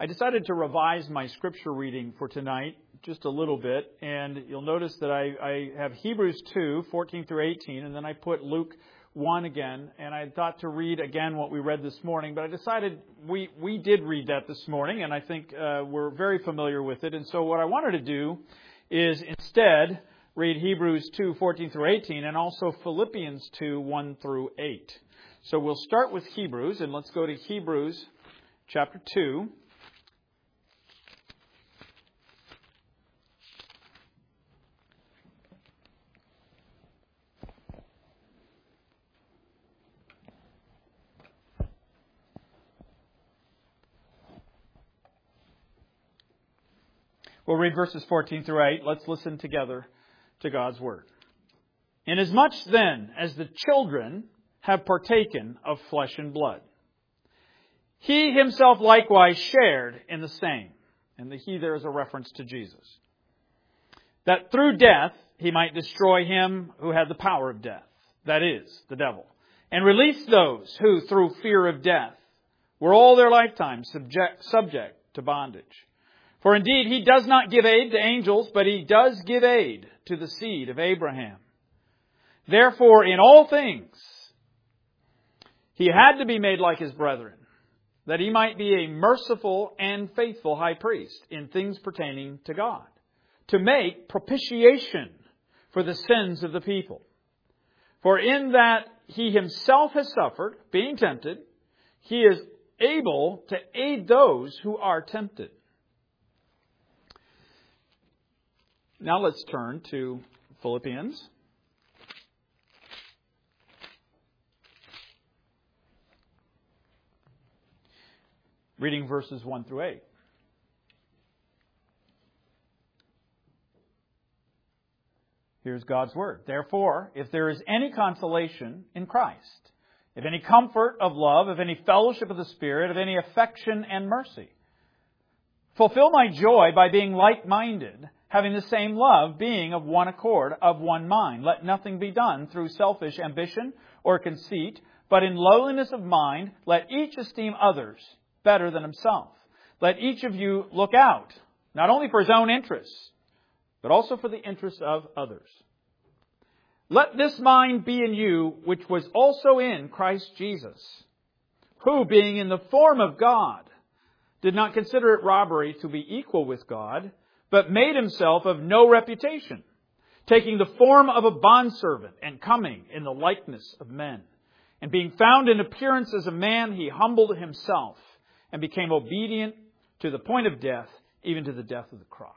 I decided to revise my scripture reading for tonight just a little bit, and you'll notice that I have Hebrews 2, 14 through 18, and then I put Luke 1 again, and I thought to read again what we read this morning, but I decided we did read that this morning, and I think we're very familiar with it, and so what I wanted to do is instead read Hebrews 2, 14 through 18, and also Philippians 2, 1 through 8. So we'll start with Hebrews, and let's go to Hebrews chapter 2. We'll read verses 14 through 8. Let's listen together to God's Word. Inasmuch then as the children have partaken of flesh and blood, he himself likewise shared in the same. And the he there is a reference to Jesus. That through death he might destroy him who had the power of death, that is, the devil, and release those who, through fear of death, were all their lifetime subject to bondage. For indeed he does not give aid to angels, but he does give aid to the seed of Abraham. Therefore, in all things, he had to be made like his brethren, that he might be a merciful and faithful high priest in things pertaining to God, to make propitiation for the sins of the people. For in that he himself has suffered, being tempted, he is able to aid those who are tempted. Now let's turn to Philippians. Reading verses 1 through 8. Here's God's Word. Therefore, if there is any consolation in Christ, if any comfort of love, if any fellowship of the Spirit, of any affection and mercy, fulfill my joy by being like-minded, having the same love, being of one accord, of one mind. Let nothing be done through selfish ambition or conceit, but in lowliness of mind, let each esteem others better than himself. Let each of you look out, not only for his own interests, but also for the interests of others. Let this mind be in you, which was also in Christ Jesus, who, being in the form of God, did not consider it robbery to be equal with God, but made himself of no reputation, taking the form of a bondservant and coming in the likeness of men. And being found in appearance as a man, he humbled himself and became obedient to the point of death, even to the death of the cross.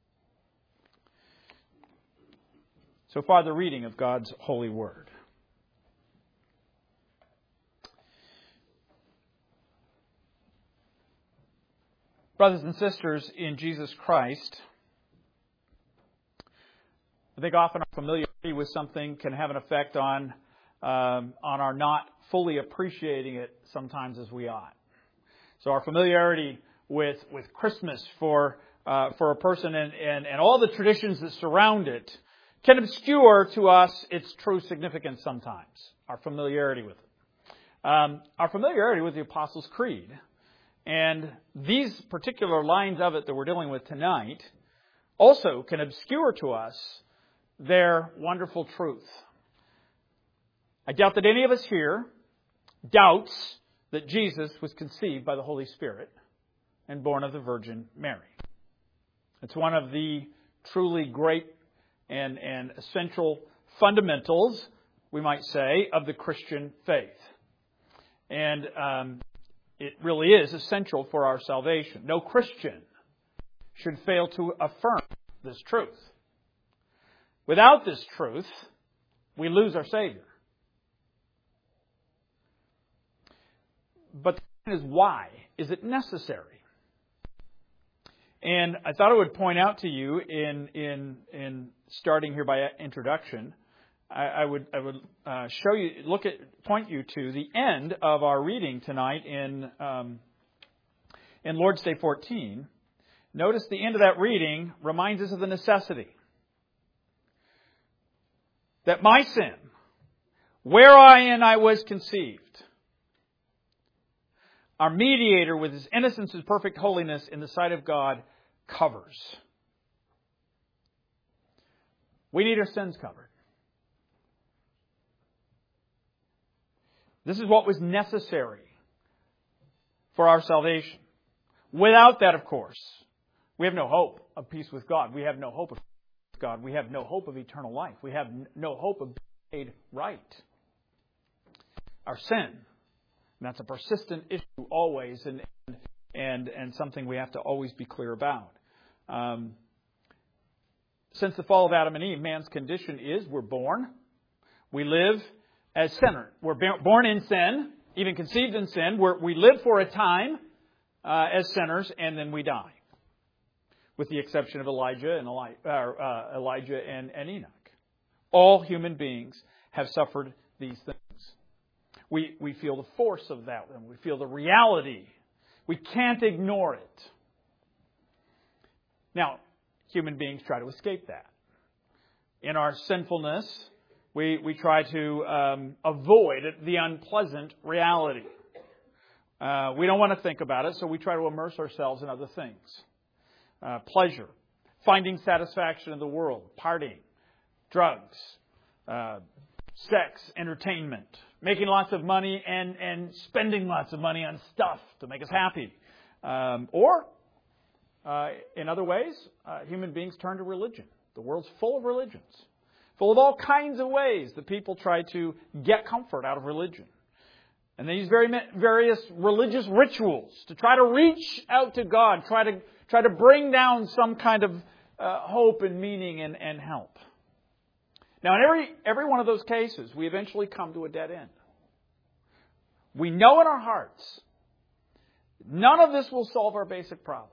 So far, the reading of God's holy word. Brothers and sisters in Jesus Christ, I think often our familiarity with something can have an effect on our not fully appreciating it sometimes as we ought. So our familiarity with Christmas for a person and all the traditions that surround it can obscure to us its true significance sometimes, our familiarity with it. Our familiarity with the Apostles' Creed and these particular lines of it that we're dealing with tonight also can obscure to us their wonderful truth. I doubt that any of us here doubts that Jesus was conceived by the Holy Spirit and born of the Virgin Mary. It's one of the truly great and essential fundamentals, we might say, of the Christian faith. And it really is essential for our salvation. No Christian should fail to affirm this truth. Without this truth, we lose our Savior. But the question is, why is it necessary? And I thought I would point out to you in starting here by introduction, I would show you, point you to the end of our reading tonight in Lord's Day 14. Notice the end of that reading reminds us of the necessity that my sin, wherein I was conceived, our mediator with His innocence and perfect holiness in the sight of God, covers. We need our sins covered. This is what was necessary for our salvation. Without that, of course, we have no hope of peace with God. We have no hope of peace with God. We have no hope of eternal life. We have no hope of being made right. Our sin, and that's a persistent issue always, and something we have to always be clear about. Since the fall of Adam and Eve, man's condition is we're born, we live as sinners. We're born in sin, even conceived in sin. We live for a time as sinners, and then we die. With the exception of Elijah and Enoch. All human beings have suffered these things. We feel the force of that, and we feel the reality. We can't ignore it. Now, human beings try to escape that. In our sinfulness, we try to avoid the unpleasant reality. We don't want to think about it, so we try to immerse ourselves in other things. Pleasure, finding satisfaction in the world, partying, drugs, sex, entertainment, making lots of money and spending lots of money on stuff to make us happy. Or, in other ways, human beings turn to religion. The world's full of religions, full of all kinds of ways that people try to get comfort out of religion. And they use various religious rituals to try to reach out to God, try to bring down some kind of hope and meaning and help. Now, in every one of those cases, we eventually come to a dead end. We know in our hearts, none of this will solve our basic problem.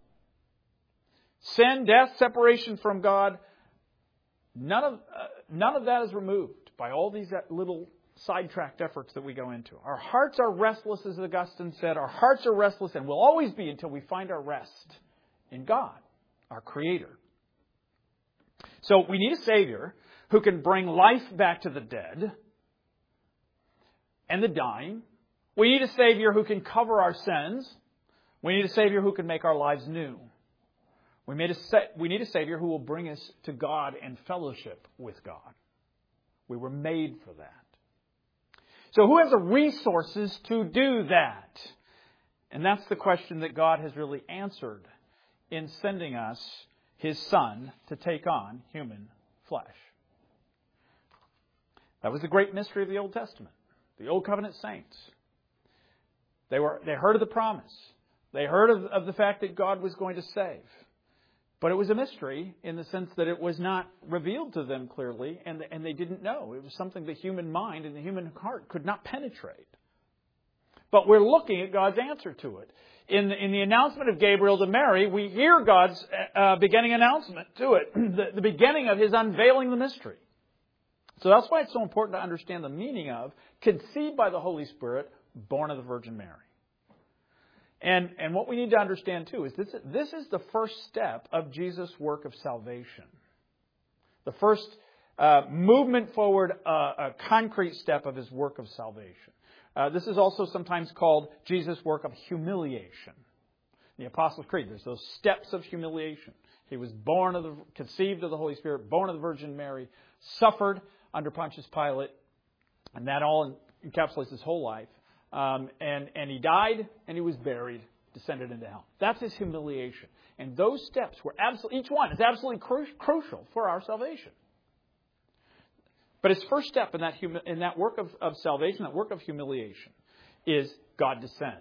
Sin, death, separation from God, none of that is removed by all these little sidetracked efforts that we go into. Our hearts are restless, as Augustine said. Our hearts are restless and will always be until we find our rest in God, our Creator. So we need a Savior who can bring life back to the dead and the dying. We need a Savior who can cover our sins. We need a Savior who can make our lives new. We need a Savior who will bring us to God and fellowship with God. We were made for that. So who has the resources to do that? And that's the question that God has really answered in sending us His Son to take on human flesh. That was the great mystery of the Old Testament. The Old Covenant saints. They heard of the promise. They heard of the fact that God was going to save. But it was a mystery in the sense that it was not revealed to them clearly, and they didn't know. It was something the human mind and the human heart could not penetrate. But we're looking at God's answer to it. In the announcement of Gabriel to Mary, we hear God's beginning announcement to it, the beginning of His unveiling the mystery. So that's why it's so important to understand the meaning of conceived by the Holy Spirit, born of the Virgin Mary. And what we need to understand, too, is this is the first step of Jesus' work of salvation. The first movement forward, a concrete step of His work of salvation. This is also sometimes called Jesus' work of humiliation. In the Apostles' Creed, there's those steps of humiliation. He was conceived of the Holy Spirit, born of the Virgin Mary, suffered under Pontius Pilate, and that all encapsulates His whole life. And He died, and He was buried, descended into hell. That's His humiliation. And those steps were each one is absolutely crucial for our salvation. But His first step in that work of salvation, that work of humiliation, is God descends.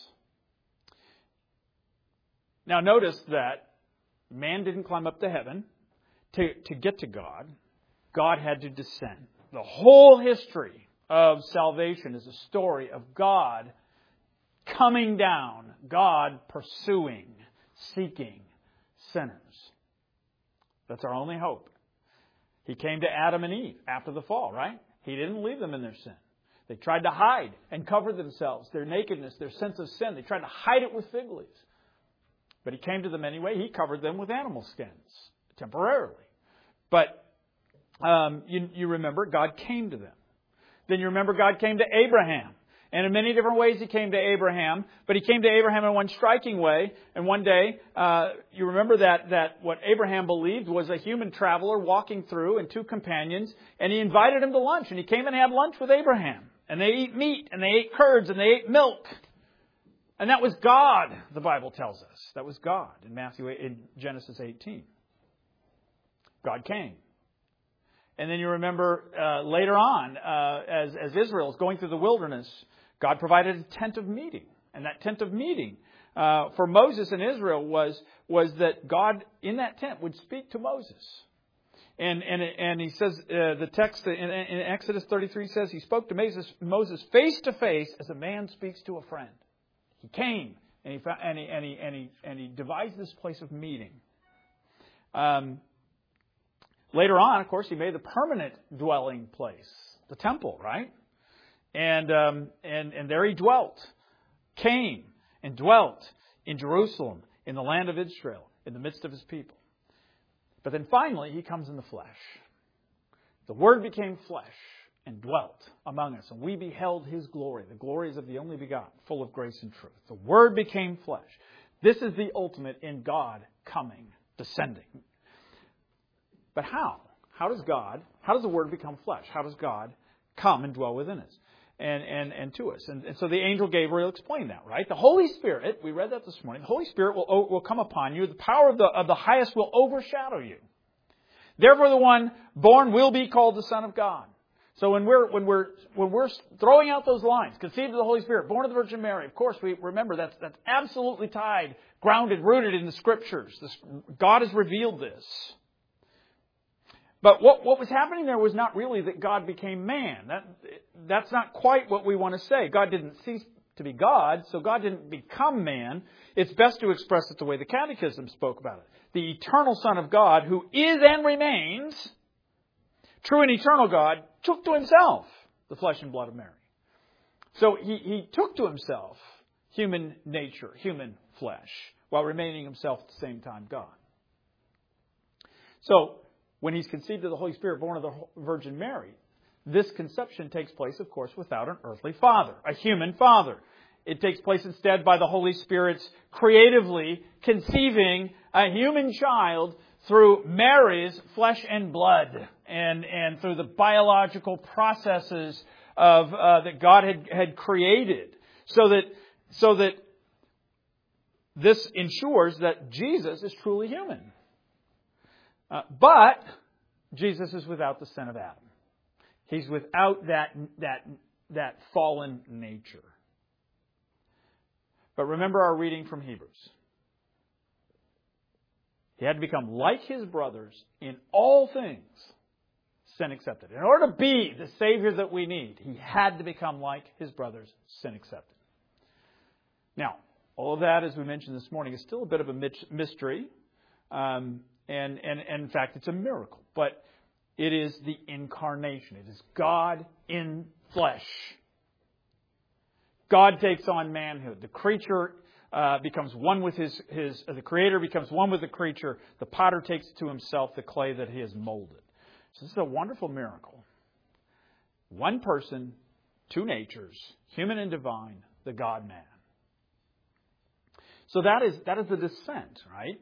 Now notice that man didn't climb up to heaven to get to God. God had to descend. The whole history of salvation is a story of God coming down, God pursuing, seeking sinners. That's our only hope. He came to Adam and Eve after the fall, right? He didn't leave them in their sin. They tried to hide and cover themselves, their nakedness, their sense of sin. They tried to hide it with fig leaves. But He came to them anyway. He covered them with animal skins, temporarily. But you remember, God came to them. Then you remember God came to Abraham And in many different ways He came to Abraham. But He came to Abraham in one striking way. And one day, you remember that what Abraham believed was a human traveler walking through and 2 companions. And He invited him to lunch. And he came and had lunch with Abraham. And they ate meat, and they ate curds, and they ate milk. And that was God, the Bible tells us. That was God in Genesis 18. God came. And then you remember later on, as Israel is going through the wilderness, God provided a tent of meeting. And that tent of meeting for Moses and Israel was that God in that tent would speak to Moses. And he says, the text in Exodus 33 says, He spoke to Moses face to face as a man speaks to a friend. He came and he devised this place of meeting. Later on, of course, He made the permanent dwelling place, the temple, right? And there He dwelt, came and dwelt in Jerusalem, in the land of Israel, in the midst of His people. But then finally, He comes in the flesh. The Word became flesh and dwelt among us, and we beheld His glory. The glories of the only begotten, full of grace and truth. The Word became flesh. This is the ultimate in God coming, descending. But how? How does the Word become flesh? How does God come and dwell within us and to us? And so the angel Gabriel explained that, right? The Holy Spirit, we read that this morning, the Holy Spirit will come upon you. The power of the highest will overshadow you. Therefore the one born will be called the Son of God. So when we're throwing out those lines, conceived of the Holy Spirit, born of the Virgin Mary, of course we remember that's absolutely tied, grounded, rooted in the Scriptures. God has revealed this. But what was happening there was not really that God became man. That's not quite what we want to say. God didn't cease to be God, so God didn't become man. It's best to express it the way the Catechism spoke about it. The eternal Son of God, who is and remains true and eternal God, took to Himself the flesh and blood of Mary. So He took to Himself human nature, human flesh, while remaining Himself at the same time God. So when He's conceived of the Holy Spirit, born of the Virgin Mary, this conception takes place, of course, without an earthly father, a human father. It takes place instead by the Holy Spirit's creatively conceiving a human child through Mary's flesh and blood and through the biological processes of that God had created, so that this ensures that Jesus is truly human. But Jesus is without the sin of Adam. He's without that fallen nature. But remember our reading from Hebrews. He had to become like His brothers in all things, sin accepted. In order to be the Savior that we need, He had to become like His brothers, sin accepted. Now, all of that, as we mentioned this morning, is still a bit of a mystery. And in fact, it's a miracle. But it is the incarnation. It is God in flesh. God takes on manhood. The creature becomes one with the Creator becomes one with the creature. The potter takes to himself the clay that He has molded. So this is a wonderful miracle. One person, two natures, human and divine, the God-man. So that is the descent, right?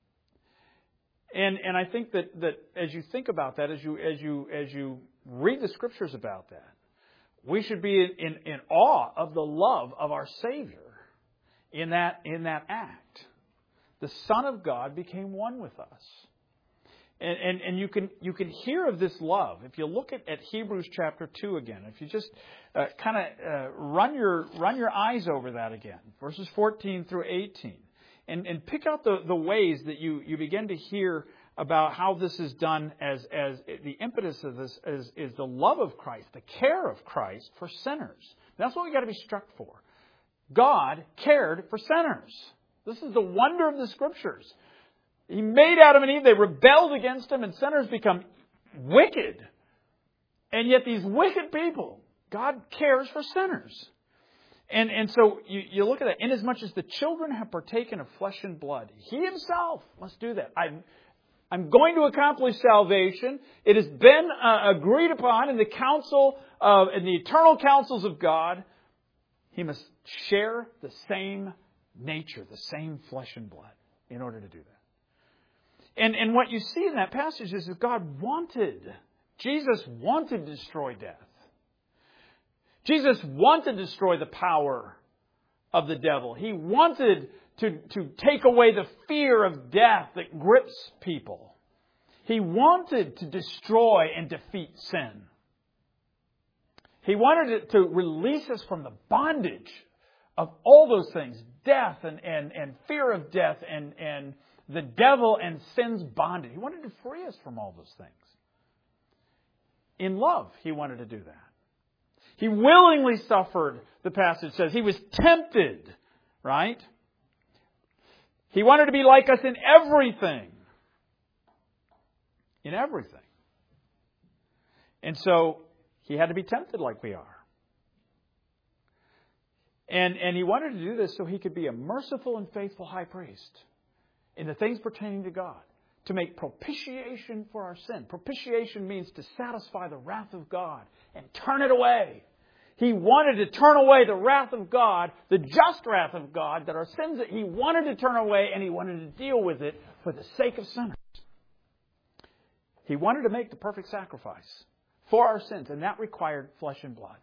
And I think that as you think about that, as you read the Scriptures about that, we should be in awe of the love of our Savior in that act. The Son of God became one with us. And you can hear of this love. If you look at Hebrews chapter 2 again, if you just run your eyes over that again, verses 14 through 18, and pick out the ways that you begin to hear about how this is done as the impetus of this is the love of Christ, the care of Christ for sinners. That's what we've got to be struck for. God cared for sinners. This is the wonder of the Scriptures. He made Adam and Eve. They rebelled against Him, and sinners become wicked. And yet these wicked people, God cares for sinners. And so you look at that. Inasmuch as the children have partaken of flesh and blood, He Himself must do that. I'm going to accomplish salvation. It has been agreed upon in the council in the eternal councils of God he must share the same nature, the same flesh and blood in order to do that. And what you see in that passage is that Jesus wanted to destroy death. Jesus wanted to destroy the power of the devil. He wanted to take away the fear of death that grips people. He wanted to destroy and defeat sin. He wanted to release us from the bondage of all those things, death and fear of death and the devil and sin's bondage. He wanted to free us from all those things. In love, He wanted to do that. He willingly suffered, the passage says. He was tempted, right? He wanted to be like us in everything. In everything. And so, He had to be tempted like we are. And He wanted to do this so He could be a merciful and faithful high priest in the things pertaining to God, to make propitiation for our sin. Propitiation means to satisfy the wrath of God and turn it away. He wanted to turn away the wrath of God, the just wrath of God, that our sins that He wanted to turn away, and He wanted to deal with it for the sake of sinners. He wanted to make the perfect sacrifice for our sins, and that required flesh and blood.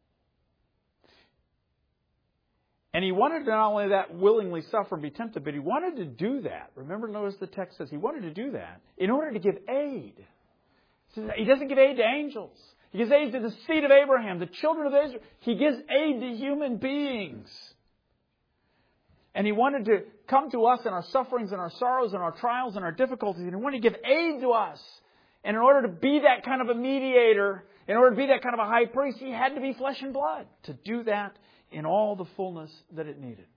And He wanted to not only that willingly suffer and be tempted, but He wanted to do that. Remember, notice the text says He wanted to do that in order to give aid. He doesn't give aid to angels. He gives aid to the seed of Abraham, the children of Israel. He gives aid to human beings. And He wanted to come to us in our sufferings and our sorrows and our trials and our difficulties. And He wanted to give aid to us. And in order to be that kind of a mediator, in order to be that kind of a high priest, He had to be flesh and blood to do that in all the fullness that it needed.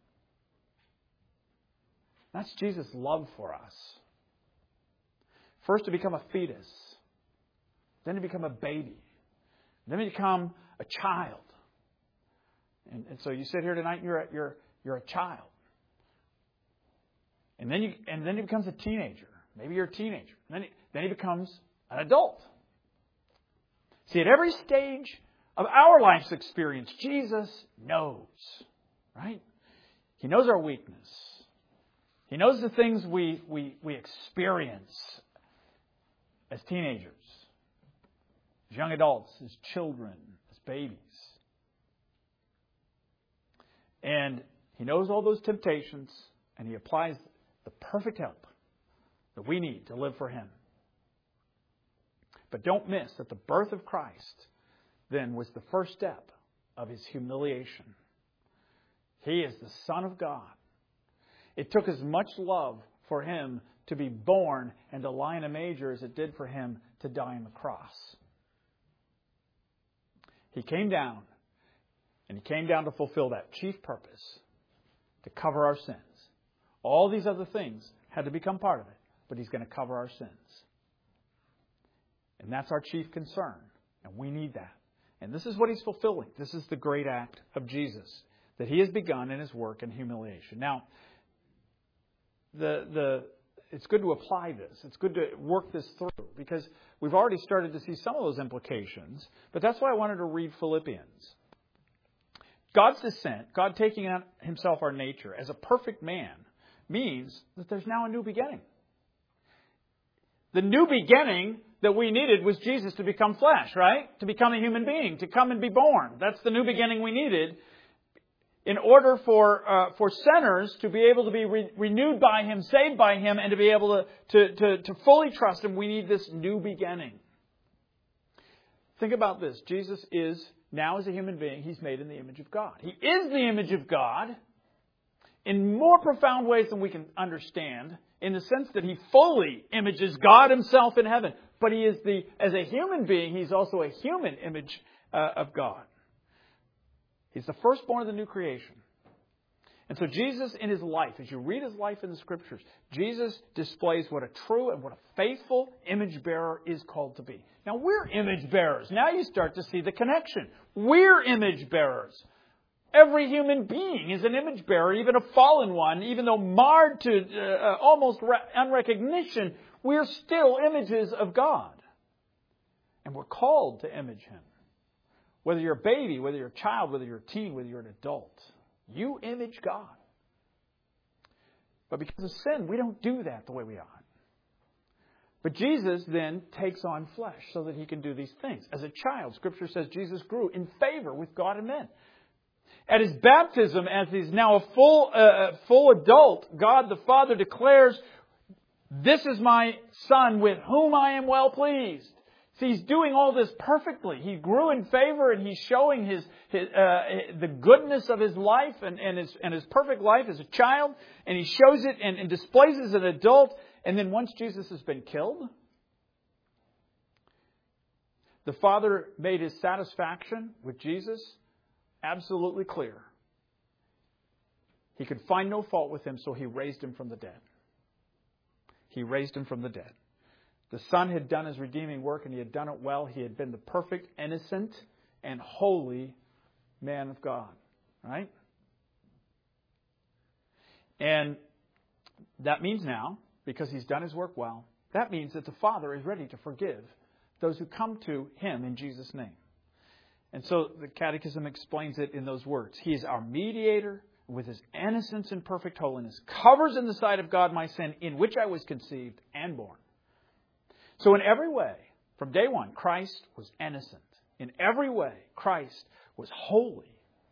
That's Jesus' love for us. First to become a fetus, then to become a baby, then to become a child. And so you sit here tonight, you're a child. And then he becomes a teenager. Maybe you're a teenager. Then he becomes an adult. See, at every stage of our life's experience, Jesus knows, right? He knows our weakness. He knows the things we experience as teenagers, as young adults, as children, as babies. And He knows all those temptations, and He applies the perfect help that we need to live for Him. But don't miss that the birth of Christ then was the first step of His humiliation. He is the Son of God. It took as much love for Him to be born and to lie in a manger as it did for Him to die on the cross. He came down, and He came down to fulfill that chief purpose, to cover our sins. All these other things had to become part of it, but He's going to cover our sins. And that's our chief concern, and we need that. And this is what He's fulfilling. This is the great act of Jesus that He has begun in His work in humiliation. Now, it's good to apply this. It's good to work this through, because we've already started to see some of those implications. But that's why I wanted to read Philippians. God's descent, God taking on Himself our nature as a perfect man, means that there's now a new beginning. The new beginning that we needed was Jesus to become flesh, right? To become a human being, to come and be born. That's the new beginning we needed in order for sinners to be able to be renewed by Him, saved by Him, and to be able to fully trust Him. We need this new beginning. Think about this. Jesus is, now as a human being, He's made in the image of God. He is the image of God in more profound ways than we can understand, in the sense that He fully images God Himself in heaven. But He is as a human being, He's also a human image of God. He's the firstborn of the new creation. And so Jesus in His life, as you read His life in the Scriptures, Jesus displays what a true and what a faithful image bearer is called to be. Now we're image bearers. Now you start to see the connection. We're image bearers. Every human being is an image bearer, even a fallen one, even though marred to almost unrecognition, we're still images of God. And we're called to image Him. Whether you're a baby, whether you're a child, whether you're a teen, whether you're an adult, you image God. But because of sin, we don't do that the way we ought. But Jesus then takes on flesh so that He can do these things. As a child, Scripture says Jesus grew in favor with God and men. At His baptism, as He's now a full adult, God the Father declares, "This is my Son with whom I am well pleased." See, He's doing all this perfectly. He grew in favor, and He's showing the goodness of His life and His perfect life as a child. And He shows it and displays it as an adult. And then once Jesus has been killed, the Father made His satisfaction with Jesus absolutely clear. He could find no fault with Him, so He raised Him from the dead. He raised Him from the dead. The Son had done His redeeming work, and He had done it well. He had been the perfect, innocent, and holy man of God. Right? And that means now, because He's done His work well, that means that the Father is ready to forgive those who come to Him in Jesus' name. And so the Catechism explains it in those words. He is our mediator with His innocence and perfect holiness, covers in the sight of God my sin, in which I was conceived and born. So in every way, from day one, Christ was innocent. In every way, Christ was holy.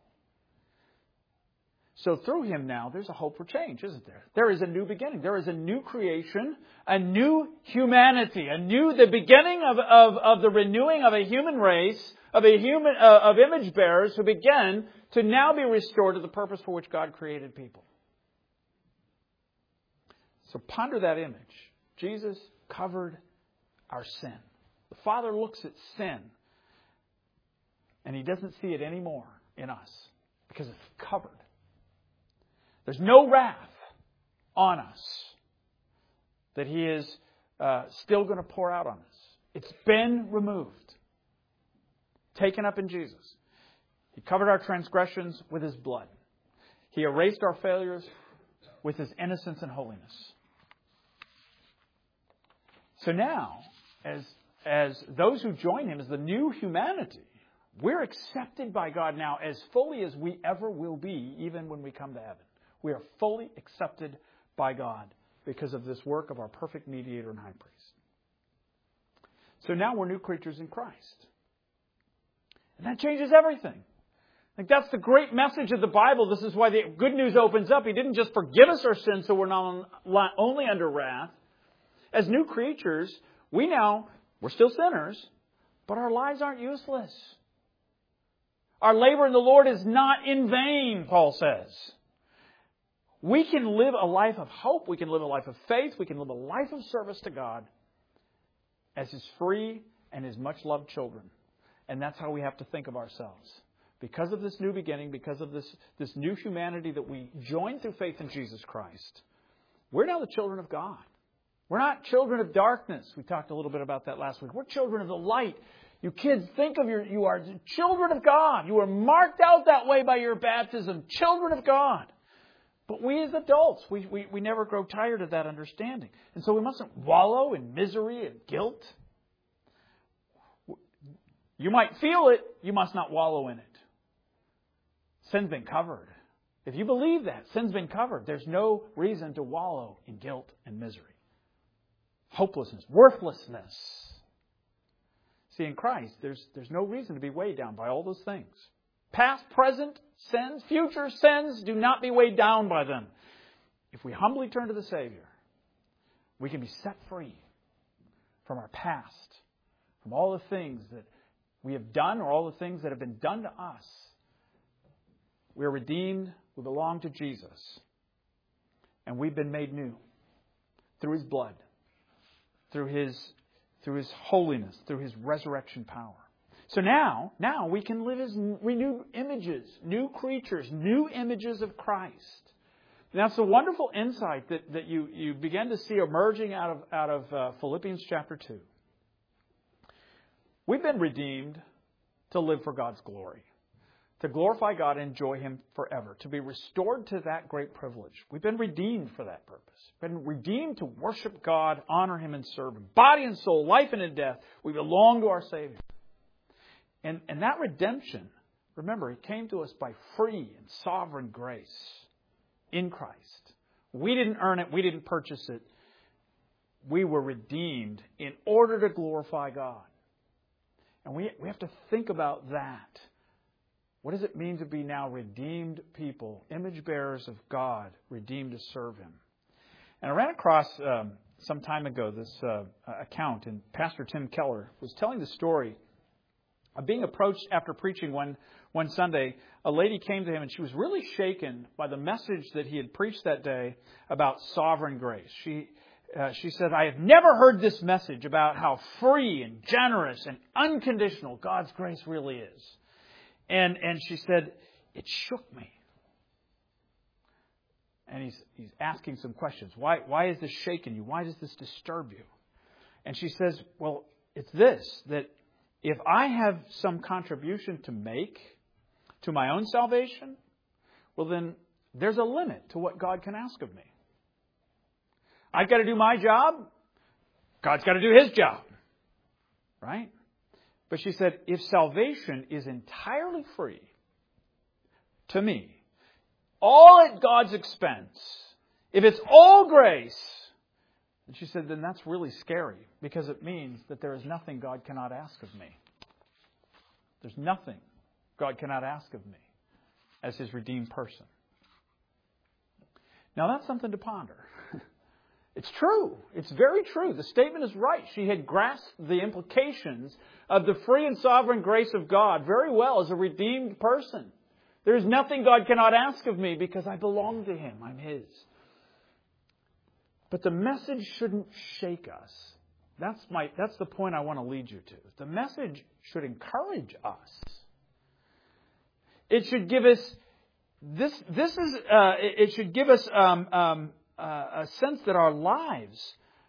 So through Him now, there's a hope for change, isn't there? There is a new beginning. There is a new creation, a new humanity, the beginning of the renewing of a human race, of image bearers who begin to now be restored to the purpose for which God created people. So ponder that image. Jesus covered our sin. The Father looks at sin, and He doesn't see it anymore in us because it's covered. There's no wrath on us that He is still going to pour out on us. It's been removed, taken up in Jesus. He covered our transgressions with His blood. He erased our failures with His innocence and holiness. So now, as those who join Him as the new humanity, we're accepted by God now as fully as we ever will be, even when we come to heaven. We are fully accepted by God because of this work of our perfect mediator and high priest. So now we're new creatures in Christ. And that changes everything. I think that's the great message of the Bible. This is why the good news opens up. He didn't just forgive us our sins so we're not only under wrath. As new creatures, we're still sinners, but our lives aren't useless. Our labor in the Lord is not in vain, Paul says. We can live a life of hope. We can live a life of faith. We can live a life of service to God as His free and His much-loved children. And that's how we have to think of ourselves. Because of this new beginning, because of this new humanity that we join through faith in Jesus Christ, we're now the children of God. We're not children of darkness. We talked a little bit about that last week. We're children of the light. You kids, think of you are children of God. You are marked out that way by your baptism. Children of God. But we as adults, we never grow tired of that understanding. And so we mustn't wallow in misery and guilt. You might feel it. You must not wallow in it. Sin's been covered. If you believe that, sin's been covered. There's no reason to wallow in guilt and misery. Hopelessness, worthlessness. See, in Christ, there's no reason to be weighed down by all those things. Past, present sins, future sins, do not be weighed down by them. If we humbly turn to the Savior, we can be set free from our past, from all the things that we have done or all the things that have been done to us. We are redeemed. We belong to Jesus. And we've been made new through His blood, through His holiness, through His resurrection power. So now we can live as renewed images, new creatures, new images of Christ. And that's a wonderful insight that you begin to see emerging out of Philippians chapter 2. We've been redeemed to live for God's glory, to glorify God and enjoy Him forever, to be restored to that great privilege. We've been redeemed for that purpose. Been redeemed to worship God, honor Him, and serve Him. Body and soul, life and in death, we belong to our Savior. And that redemption, remember, it came to us by free and sovereign grace in Christ. We didn't earn it. We didn't purchase it. We were redeemed in order to glorify God. And we have to think about that. What does it mean to be now redeemed people, image bearers of God, redeemed to serve Him? And I ran across some time ago this account, and Pastor Tim Keller was telling the story of being approached after preaching one Sunday. A lady came to him, and she was really shaken by the message that he had preached that day about sovereign grace. She said, "I have never heard this message about how free and generous and unconditional God's grace really is." And she said, "It shook me." And he's asking some questions. Why is this shaking you? Why does this disturb you? And she says, well, it's this, that if I have some contribution to make to my own salvation, well then there's a limit to what God can ask of me. I've got to do my job. God's got to do His job. Right? But she said, if salvation is entirely free to me, all at God's expense, if it's all grace, and she said, then that's really scary, because it means that there is nothing God cannot ask of me. There's nothing God cannot ask of me as His redeemed person. Now that's something to ponder. It's true. It's very true. The statement is right. She had grasped the implications of the free and sovereign grace of God very well as a redeemed person. There is nothing God cannot ask of me because I belong to Him. I'm His. But the message shouldn't shake us. That's the point I want to lead you to. The message should encourage us. It should give us it should give us a sense that our lives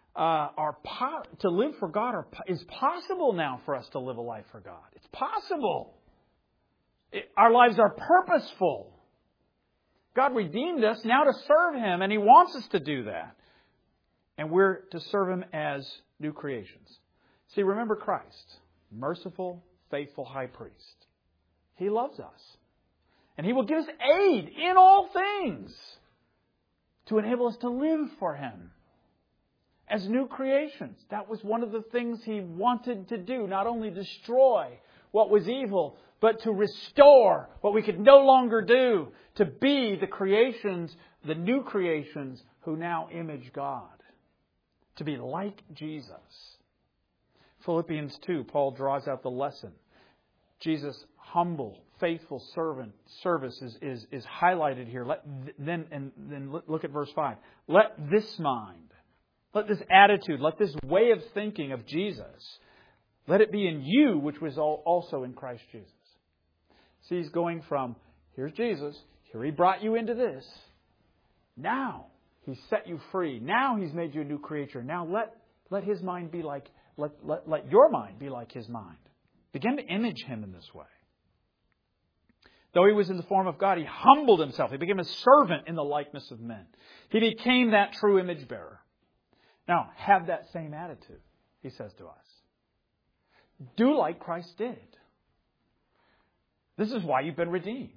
to live for God is possible now for us to live a life for God. It's possible. Our lives are purposeful. God redeemed us now to serve Him, and He wants us to do that. And we're to serve Him as new creations. See, remember Christ, merciful, faithful high priest. He loves us. And He will give us aid in all things to enable us to live for Him as new creations. That was one of the things He wanted to do, not only destroy what was evil, but to restore what we could no longer do, to be the creations, the new creations who now image God, to be like Jesus. Philippians 2, Paul draws out the lesson. Jesus' humble, faithful service is highlighted here. Then look at verse 5. Let this mind, let this attitude, let this way of thinking of Jesus, let it be in you, which was also in Christ Jesus. See, he's going from, here's Jesus, here He brought you into this. Now He's set you free. Now He's made you a new creature. Now let His mind be like, let your mind be like His mind. Begin to image Him in this way. Though He was in the form of God, He humbled Himself. He became a servant in the likeness of men. He became that true image bearer. Now, have that same attitude, He says to us. Do like Christ did. This is why you've been redeemed.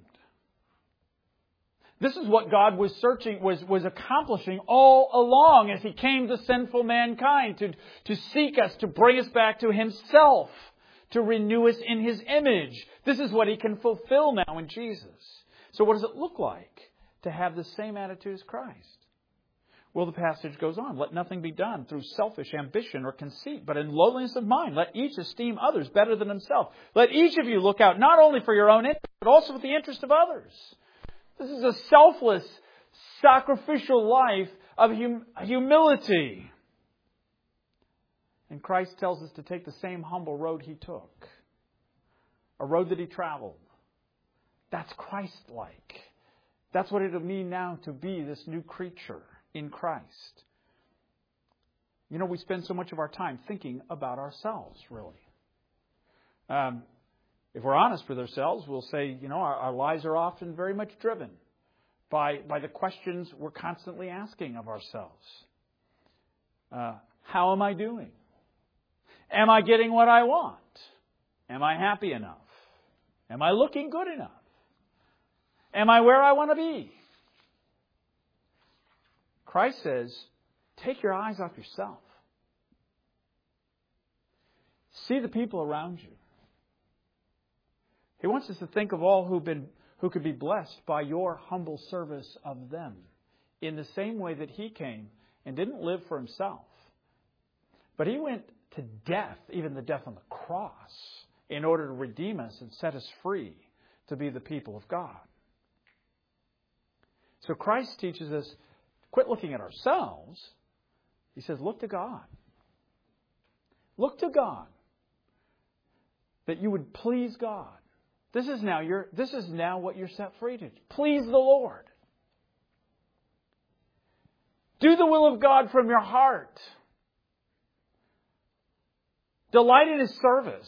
This is what God was was accomplishing all along as He came to sinful mankind to seek us, to bring us back to Himself, to renew us in His image. This is what He can fulfill now in Jesus. So what does it look like to have the same attitude as Christ? Well, the passage goes on. Let nothing be done through selfish ambition or conceit, but in lowliness of mind. Let each esteem others better than himself. Let each of you look out not only for your own interest, but also for the interest of others. This is a selfless, sacrificial life of humility. And Christ tells us to take the same humble road He took. A road that He traveled. That's Christ-like. That's what it'll mean now to be this new creature in Christ. You know, we spend so much of our time thinking about ourselves, really. If we're honest with ourselves, we'll say, you know, our lives are often very much driven by the questions we're constantly asking of ourselves. How am I doing? Am I getting what I want? Am I happy enough? Am I looking good enough? Am I where I want to be? Christ says, take your eyes off yourself. See the people around you. He wants us to think of all who could be blessed by your humble service of them, in the same way that He came and didn't live for Himself, but He went to death, even the death on the cross, in order to redeem us and set us free to be the people of God. So Christ teaches us, quit looking at ourselves. He says, look to God. Look to God. That you would please God. This is now what you're set free to. Please the Lord. Do the will of God from your heart. Delight in His service.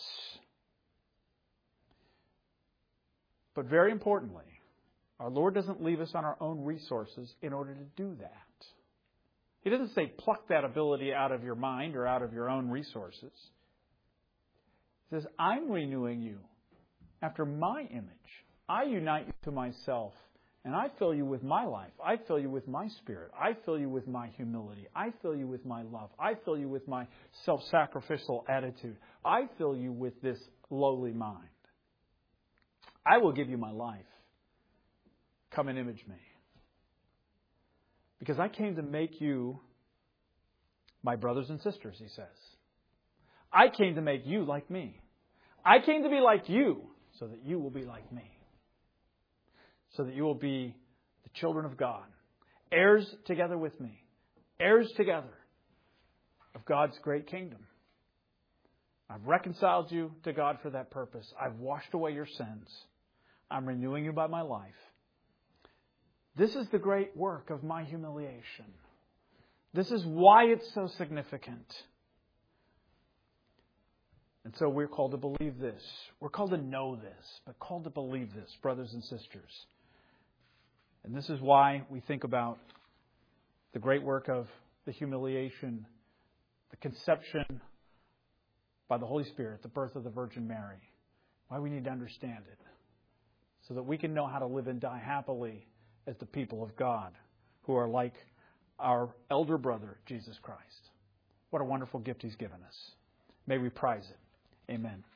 But very importantly, our Lord doesn't leave us on our own resources in order to do that. He doesn't say pluck that ability out of your mind or out of your own resources. He says, I'm renewing you after my image. I unite you to myself, and I fill you with my life. I fill you with my spirit. I fill you with my humility. I fill you with my love. I fill you with my self-sacrificial attitude. I fill you with this lowly mind. I will give you my life. Come and image me. Because I came to make you my brothers and sisters, He says. I came to make you like me. I came to be like you so that you will be like me. So that you will be the children of God. Heirs together with me. Heirs together of God's great kingdom. I've reconciled you to God for that purpose. I've washed away your sins. I'm renewing you by my life. This is the great work of my humiliation. This is why it's so significant. And so we're called to believe this. We're called to know this, but called to believe this, brothers and sisters. And this is why we think about the great work of the humiliation, the conception by the Holy Spirit, the birth of the Virgin Mary. Why we need to understand it. So that we can know how to live and die happily as the people of God, who are like our elder brother, Jesus Christ. What a wonderful gift He's given us. May we prize it. Amen.